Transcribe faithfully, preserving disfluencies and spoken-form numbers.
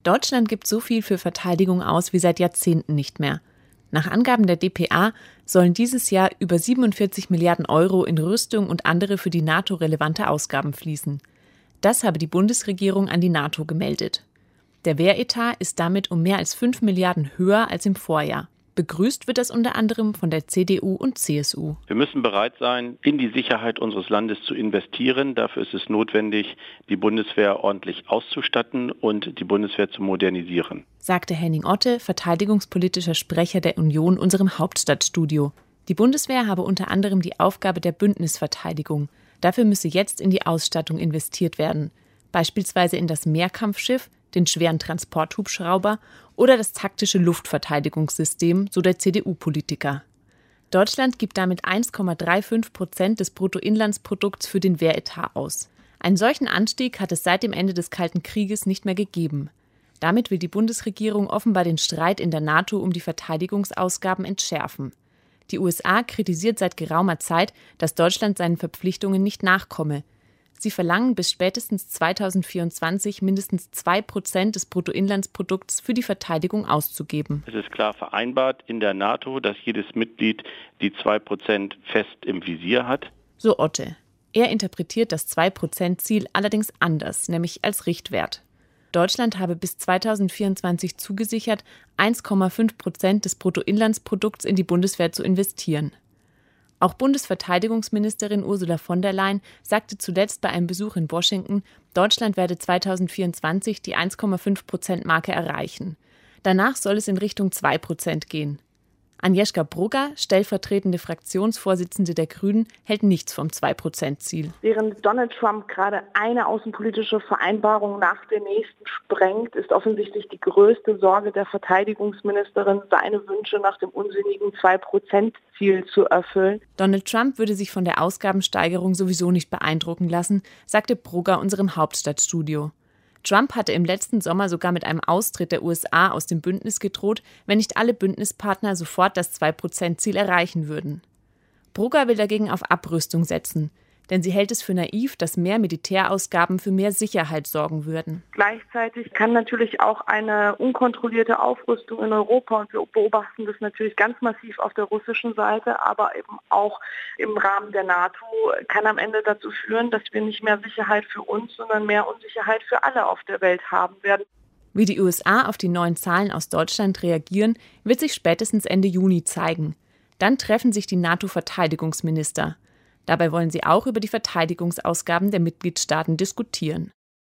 Deutschland gibt so viel für Verteidigung aus wie seit Jahrzehnten nicht mehr. Nach Angaben der D P A sollen dieses Jahr über siebenundvierzig Milliarden Euro in Rüstung und andere für die NATO relevante Ausgaben fließen. Das habe die Bundesregierung an die NATO gemeldet. Der Wehretat ist damit um mehr als fünf Milliarden höher als im Vorjahr. Begrüßt wird das unter anderem von der C D U und C S U. Wir müssen bereit sein, in die Sicherheit unseres Landes zu investieren. Dafür ist es notwendig, die Bundeswehr ordentlich auszustatten und die Bundeswehr zu modernisieren, sagte Henning Otte, verteidigungspolitischer Sprecher der Union, unserem Hauptstadtstudio. Die Bundeswehr habe unter anderem die Aufgabe der Bündnisverteidigung. Dafür müsse jetzt in die Ausstattung investiert werden, beispielsweise in das Mehrkampfschiff, den schweren Transporthubschrauber oder das taktische Luftverteidigungssystem, so der C D U-Politiker. Deutschland gibt damit eins Komma fünfunddreißig Prozent des Bruttoinlandsprodukts für den Wehretat aus. Einen solchen Anstieg hat es seit dem Ende des Kalten Krieges nicht mehr gegeben. Damit will die Bundesregierung offenbar den Streit in der NATO um die Verteidigungsausgaben entschärfen. Die U S A kritisiert seit geraumer Zeit, dass Deutschland seinen Verpflichtungen nicht nachkomme. Sie verlangen bis spätestens zweitausendvierundzwanzig mindestens zwei Prozent des Bruttoinlandsprodukts für die Verteidigung auszugeben. Es ist klar vereinbart in der NATO, dass jedes Mitglied die zwei Prozent fest im Visier hat. So Otte. Er interpretiert das zwei Prozent Ziel allerdings anders, nämlich als Richtwert. Deutschland habe bis zweitausendvierundzwanzig zugesichert, eins Komma fünf Prozent des Bruttoinlandsprodukts in die Bundeswehr zu investieren. Auch Bundesverteidigungsministerin Ursula von der Leyen sagte zuletzt bei einem Besuch in Washington, Deutschland werde zweitausendvierundzwanzig die eins Komma fünf Prozent Marke erreichen. Danach soll es in Richtung zwei Prozent gehen. Agnieszka Brugger, stellvertretende Fraktionsvorsitzende der Grünen, hält nichts vom zwei Prozent Ziel. Während Donald Trump gerade eine außenpolitische Vereinbarung nach der nächsten sprengt, ist offensichtlich die größte Sorge der Verteidigungsministerin, seine Wünsche nach dem unsinnigen zwei Prozent Ziel zu erfüllen. Donald Trump würde sich von der Ausgabensteigerung sowieso nicht beeindrucken lassen, sagte Brugger unserem Hauptstadtstudio. Trump hatte im letzten Sommer sogar mit einem Austritt der U S A aus dem Bündnis gedroht, wenn nicht alle Bündnispartner sofort das zwei Prozent Ziel erreichen würden. Brugger will dagegen auf Abrüstung setzen, denn sie hält es für naiv, dass mehr Militärausgaben für mehr Sicherheit sorgen würden. Gleichzeitig kann natürlich auch eine unkontrollierte Aufrüstung in Europa, und wir beobachten das natürlich ganz massiv auf der russischen Seite, aber eben auch im Rahmen der NATO, kann am Ende dazu führen, dass wir nicht mehr Sicherheit für uns, sondern mehr Unsicherheit für alle auf der Welt haben werden. Wie die U S A auf die neuen Zahlen aus Deutschland reagieren, wird sich spätestens Ende Juni zeigen. Dann treffen sich die NATO-Verteidigungsminister. Dabei wollen sie auch über die Verteidigungsausgaben der Mitgliedstaaten diskutieren.